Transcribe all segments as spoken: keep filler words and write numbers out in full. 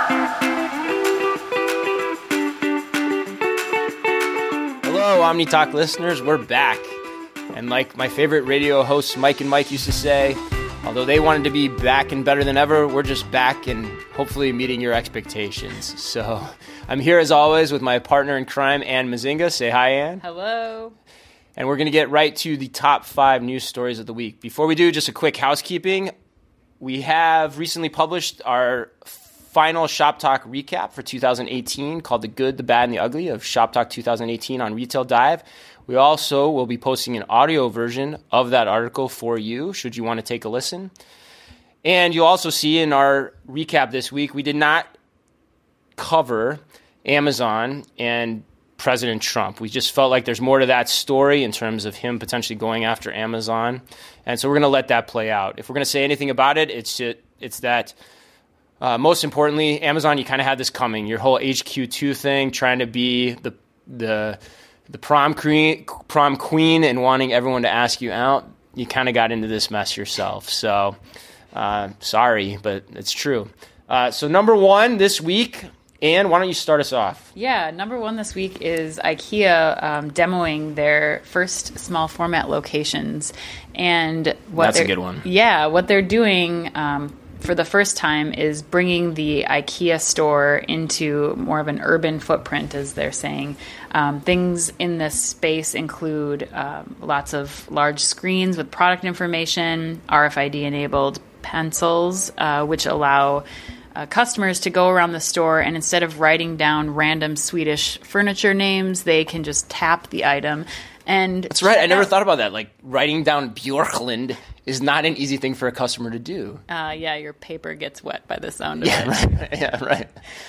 Hello, OmniTalk listeners. We're back. And like my favorite radio hosts, Mike and Mike, used to say, although they wanted to be back and better than ever, we're just back and hopefully meeting your expectations. So I'm here as always with my partner in crime, Ann Mazinga. Say hi, Ann. Hello. And we're going to get right to the top five news stories of the week. Before we do, just a quick housekeeping. We have recently published our final Shop Talk recap for two thousand eighteen called The Good, the Bad, and the Ugly of Shop Talk two thousand eighteen on Retail Dive. We also will be posting an audio version of that article for you, should you want to take a listen. And you'll also see in our recap this week, we did not cover Amazon and President Trump. We just felt like there's more to that story in terms of him potentially going after Amazon. And so we're going to let that play out. If we're going to say anything about it, it's just, it's that uh, most importantly, Amazon, you kind of had this coming. Your whole H Q two thing, trying to be the the the prom queen, prom queen and wanting everyone to ask you out, you kind of got into this mess yourself. So uh, sorry, but it's true. Uh, so number one this week, Ann, why don't you start us off? Yeah, number one this week is IKEA um, demoing their first small format locations. And what That's a good one. Yeah, what they're doing um, for the first time is bringing the IKEA store into more of an urban footprint, as they're saying. Um, things in this space include um, lots of large screens with product information, R F I D-enabled pencils, uh, which allow Uh, customers to go around the store and instead of writing down random Swedish furniture names, they can just tap the item. And that's right. I never thought about that. Like writing down Bjorklund is not an easy thing for a customer to do. Uh, yeah, your paper gets wet by the sound of yeah, it. Right. Yeah, right.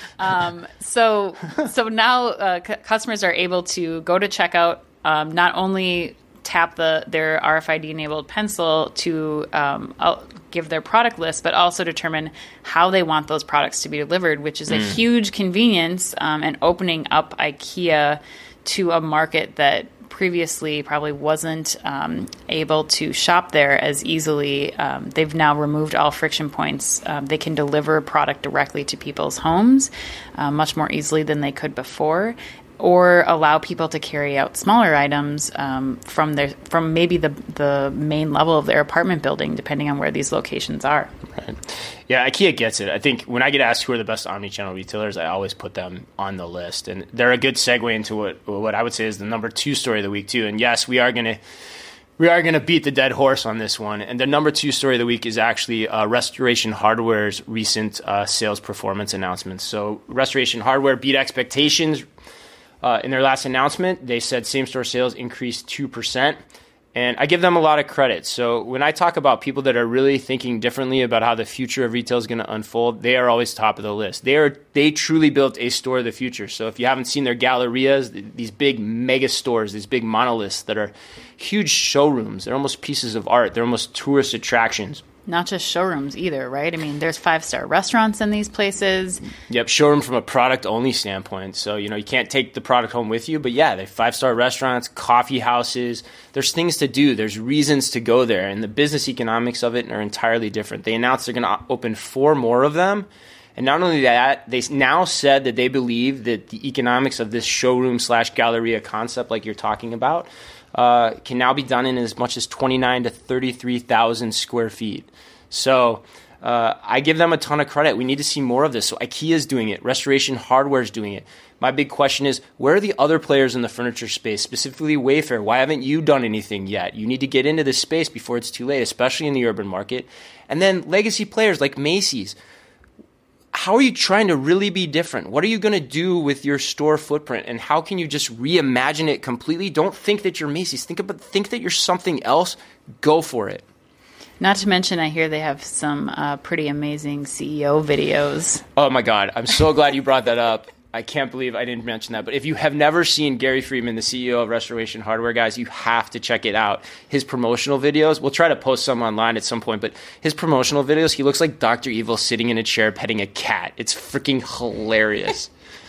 Um, so, so now uh, c- customers are able to go to checkout, um, not only tap the their R F I D-enabled pencil to um, give their product list, but also determine how they want those products to be delivered, which is a mm. huge convenience um, and opening up IKEA to a market that previously probably wasn't um, able to shop there as easily. Um, they've now removed all friction points. Um, they can deliver product directly to people's homes uh, much more easily than they could before, or allow people to carry out smaller items um, from their from maybe the the main level of their apartment building, depending on where these locations are. Right. Yeah, IKEA gets it. I think when I get asked who are the best omnichannel retailers, I always put them on the list, and they're a good segue into what what I would say is the number two story of the week too. And yes, we are gonna. We are going to beat the dead horse on this one. And the number two story of the week is actually uh, Restoration Hardware's recent uh, sales performance announcements. So Restoration Hardware beat expectations. Uh, in their last announcement, they said same-store sales increased two percent, and I give them a lot of credit. So when I talk about people that are really thinking differently about how the future of retail is going to unfold, they are always top of the list. They are they truly built a store of the future. So if you haven't seen their gallerias, these big mega stores, these big monoliths that are huge showrooms, they're almost pieces of art. They're almost tourist attractions. Not just showrooms either, right? I mean, there's five-star restaurants in these places. Yep, showroom from a product-only standpoint. So, you know, you can't take the product home with you, but yeah, they have five-star restaurants, coffee houses. There's things to do. There's reasons to go there, and the business economics of it are entirely different. They announced they're going to open four more of them, and not only that, they now said that they believe that the economics of this showroom slash galleria concept, like you're talking about, Uh, can now be done in as much as twenty-nine to thirty-three thousand square feet. So uh, I give them a ton of credit. We need to see more of this. So IKEA is doing it. Restoration Hardware is doing it. My big question is, where are the other players in the furniture space, specifically Wayfair? Why haven't you done anything yet? You need to get into this space before it's too late, especially in the urban market. And then legacy players like Macy's. How are you trying to really be different? What are you going to do with your store footprint? And how can you just reimagine it completely? Don't think that you're Macy's. Think about, think that you're something else. Go for it. Not to mention, I hear they have some uh, pretty amazing C E O videos. Oh, my God. I'm so glad you brought that up. I can't believe I didn't mention that. But if you have never seen Gary Friedman, the C E O of Restoration Hardware, guys, you have to check it out. His promotional videos, we'll try to post some online at some point, but his promotional videos, he looks like Doctor Evil sitting in a chair petting a cat. It's freaking hilarious.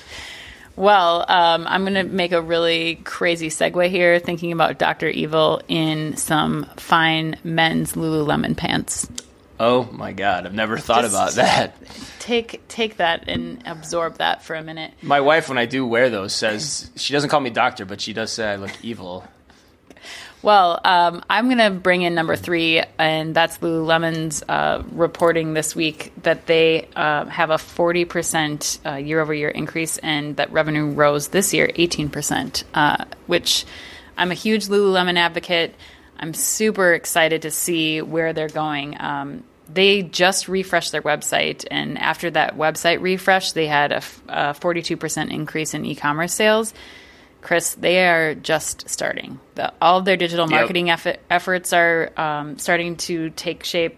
Well, um, I'm going to make a really crazy segue here, thinking about Doctor Evil in some fine men's Lululemon pants. Oh my God, I've never thought Just about that. Take take that and absorb that for a minute. My wife, when I do wear those, says, she doesn't call me doctor, but she does say I look evil. Well, um, I'm going to bring in number three, and that's Lululemon's uh, reporting this week that they uh, have a forty percent uh, year-over-year increase, and that revenue rose this year eighteen percent, uh, which I'm a huge Lululemon advocate. I'm super excited to see where they're going. Um, they just refreshed their website, and after that website refresh, they had a, a forty-two percent increase in e-commerce sales. Chris, they are just starting. The, all of their digital marketing yep. eff- efforts are um, starting to take shape.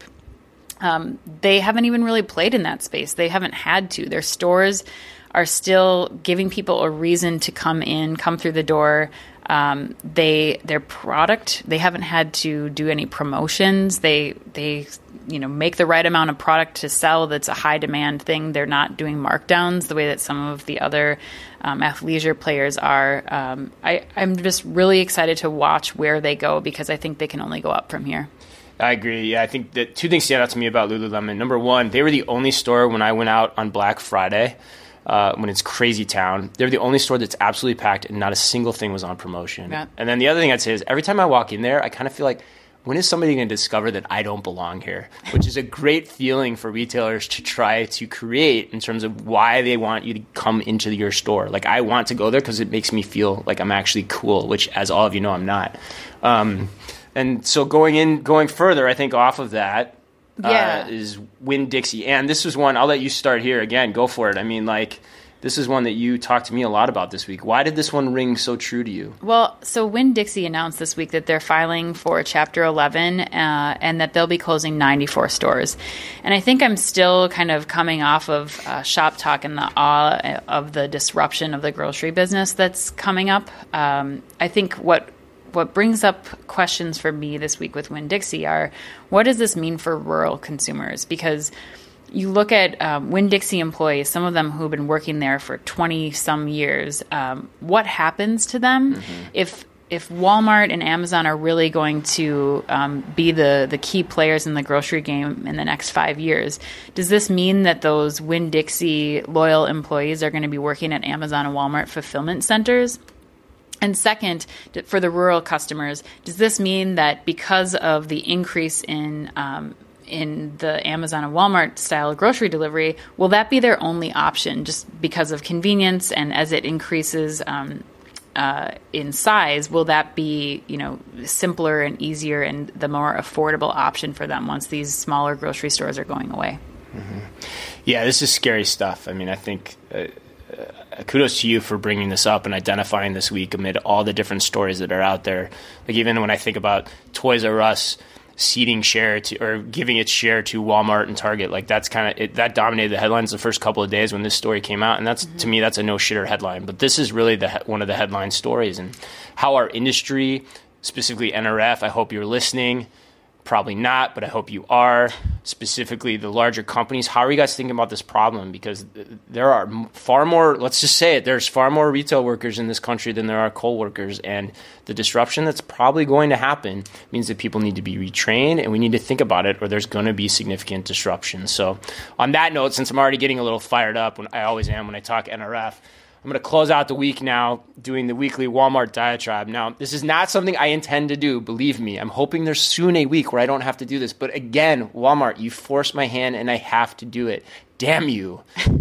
Um, they haven't even really played in that space. They haven't had to. Their stores are still giving people a reason to come in, come through the door. Um, they their product, they haven't had to do any promotions. They they you know make the right amount of product to sell. That's a high demand thing. They're not doing markdowns the way that some of the other um, athleisure players are. Um, I, I'm just really excited to watch where they go because I think they can only go up from here. I agree. Yeah, I think that two things stand out to me about Lululemon. Number one, they were the only store when I went out on Black Friday. Uh, when it's crazy town, they're the only store that's absolutely packed and not a single thing was on promotion. Yeah. And then the other thing I'd say is every time I walk in there, I kind of feel like, when is somebody going to discover that I don't belong here? Which is a great feeling for retailers to try to create in terms of why they want you to come into your store. Like, I want to go there because it makes me feel like I'm actually cool, which, as all of you know, I'm not. Um, and so going in, going further, I think off of that, Yeah. Uh, is Winn-Dixie. And this was one, I'll let you start here again. Go for it. I mean, like, this is one that you talked to me a lot about this week. Why did this one ring so true to you? Well, so Winn-Dixie announced this week that they're filing for Chapter eleven uh, and that they'll be closing ninety-four stores. And I think I'm still kind of coming off of uh, Shop Talk and the awe of the disruption of the grocery business that's coming up. Um, I think what What brings up questions for me this week with Winn-Dixie are, what does this mean for rural consumers? Because you look at um, Winn-Dixie employees, some of them who've been working there for twenty-some years, um, what happens to them mm-hmm. if if Walmart and Amazon are really going to um, be the, the key players in the grocery game in the next five years? Does this mean that those Winn-Dixie loyal employees are going to be working at Amazon and Walmart fulfillment centers? And second, for the rural customers, does this mean that because of the increase in um, in the Amazon and Walmart style grocery delivery, will that be their only option just because of convenience? And as it increases um, uh, in size, will that be, you know, simpler and easier and the more affordable option for them once these smaller grocery stores are going away? Mm-hmm. Yeah, this is scary stuff. I mean, I think... Uh, Uh, kudos to you for bringing this up and identifying this week amid all the different stories that are out there. Like, even when I think about Toys R Us ceding share to, or giving its share to Walmart and Target, like that's kind of, that dominated the headlines the first couple of days when this story came out. And that's, mm-hmm. to me, that's a no shitter headline. But this is really the one of the headline stories, and how our industry, specifically N R F, I hope you're listening. Probably not, but I hope you are, specifically the larger companies. How are you guys thinking about this problem? Because there are far more, let's just say it, there's far more retail workers in this country than there are coal workers. And the disruption that's probably going to happen means that people need to be retrained, and we need to think about it, or there's going to be significant disruption. So on that note, since I'm already getting a little fired up, when I always am when I talk N R F, I'm going to close out the week now doing the weekly Walmart diatribe. Now, this is not something I intend to do, believe me. I'm hoping there's soon a week where I don't have to do this. But again, Walmart, you forced my hand and I have to do it. Damn you.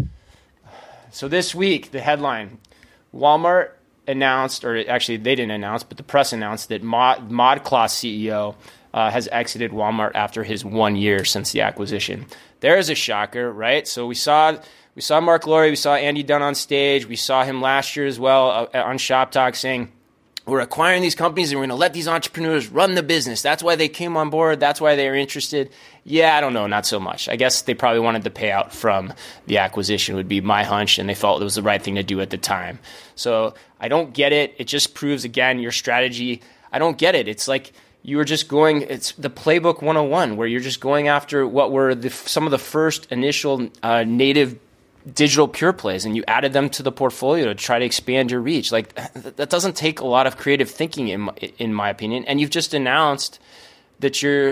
So this week, the headline, Walmart announced, or actually they didn't announce, but the press announced that Mod, ModCloth C E O uh, has exited Walmart after his one year since the acquisition. There is a shocker, right? So we saw... We saw Mark Laurie, we saw Andy Dunn on stage, we saw him last year as well uh, on Shop Talk saying, we're acquiring these companies and we're going to let these entrepreneurs run the business. That's why they came on board. That's why they were interested. Yeah, I don't know, not so much. I guess they probably wanted the payout from the acquisition would be my hunch, and they felt it was the right thing to do at the time. So I don't get it. It just proves, again, your strategy. I don't get it. It's like you were just going, it's the playbook one oh one, where you're just going after what were the, some of the first initial uh, native digital pure plays, and you added them to the portfolio to try to expand your reach. Like, that doesn't take a lot of creative thinking, in my, in my opinion. And you've just announced that you're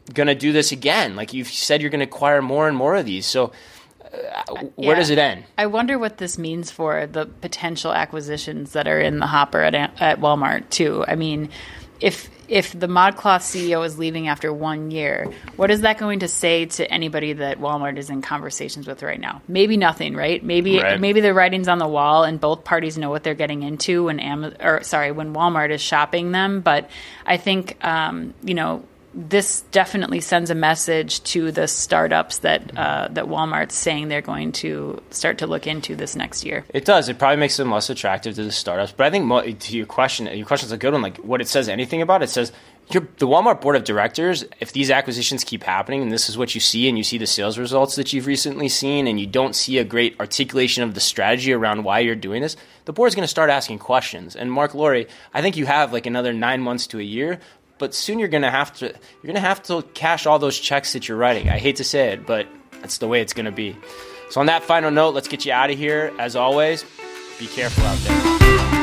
going to do this again. Like you've said, you're going to acquire more and more of these. So uh, where yeah. does it end? I wonder what this means for the potential acquisitions that are in the hopper at, at Walmart too. I mean, if if the ModCloth C E O is leaving after one year, what is that going to say to anybody that Walmart is in conversations with right now? Maybe nothing, right? Maybe right. maybe the writing's on the wall and both parties know what they're getting into when Amazon, or sorry, when Walmart is shopping them. But I think um, you know. This definitely sends a message to the startups that uh, that Walmart's saying they're going to start to look into this next year. It does. It probably makes them less attractive to the startups. But I think mo- to your question, your question's a good one. Like what it says anything about, it says your, the Walmart board of directors, if these acquisitions keep happening and this is what you see and you see the sales results that you've recently seen and you don't see a great articulation of the strategy around why you're doing this, the board's going to start asking questions. And Mark Lowry, I think you have like another nine months to a year. But soon you're gonna have to you're gonna have to cash all those checks that you're writing. I hate to say it, but that's the way it's gonna be. So on that final note, let's get you out of here. As always, be careful out there.